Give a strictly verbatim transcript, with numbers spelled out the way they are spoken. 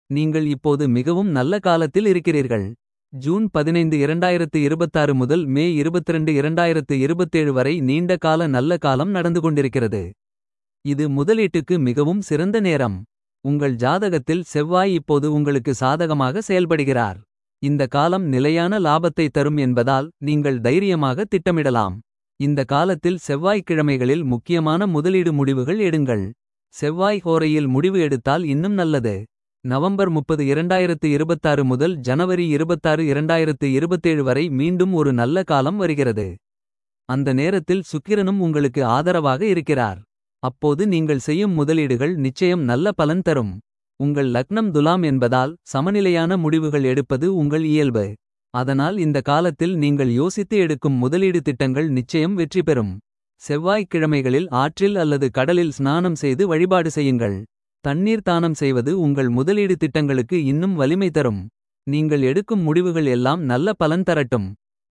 நீங்கள் இப்போது மிகவும் நல்ல காலத்தில் இருக்கிறீர்கள். ஜூன் பதினைந்து இரண்டாயிரத்து இருபத்தாறு முதல் மே இருபத்திரண்டு இரண்டாயிரத்து இருபத்தேழு வரை நீண்ட கால நல்ல காலம் நடந்து கொண்டிருக்கிறது. இது முதலீட்டுக்கு மிகவும் சிறந்த நேரம். உங்கள் ஜாதகத்தில் செவ்வாய் இப்போது உங்களுக்கு சாதகமாக செயல்படுகிறார். இந்த காலம் நிலையான லாபத்தை தரும் என்பதால் நீங்கள் தைரியமாக திட்டமிடலாம். இந்த காலத்தில் செவ்வாய்க்கிழமைகளில் முக்கியமான முதலீடு முடிவுகள் எடுங்கள். செவ்வாய் ஹோரையில் முடிவு எடுத்தால் இன்னும் நல்லது. நவம்பர் முப்பது இரண்டாயிரத்து இருபத்தாறு முதல் ஜனவரி இருபத்தாறு இரண்டாயிரத்து இருபத்தேழு வரை மீண்டும் ஒரு நல்ல காலம் வருகிறது. அந்த நேரத்தில் சுக்கிரனும் உங்களுக்கு ஆதரவாக இருக்கிறார். அப்போது நீங்கள் செய்யும் முதலீடுகள் நிச்சயம் நல்ல பலன் தரும். உங்கள் லக்னம் துலாம் என்பதால் சமநிலையான முடிவுகள் எடுப்பது உங்கள் இயல்பு. அதனால் இந்த காலத்தில் நீங்கள் யோசித்து எடுக்கும் முதலீடு திட்டங்கள் நிச்சயம் வெற்றி பெறும். செவ்வாய்க்கிழமைகளில் ஆற்றில் அல்லது கடலில் ஸ்நானம் செய்து வழிபாடு செய்யுங்கள். தண்ணீர் தானம் செய்வது உங்கள் முதலீடு திட்டங்களுக்கு இன்னும் வலிமை தரும். நீங்கள் எடுக்கும் முடிவுகள் எல்லாம் நல்ல பலன் தரட்டும்.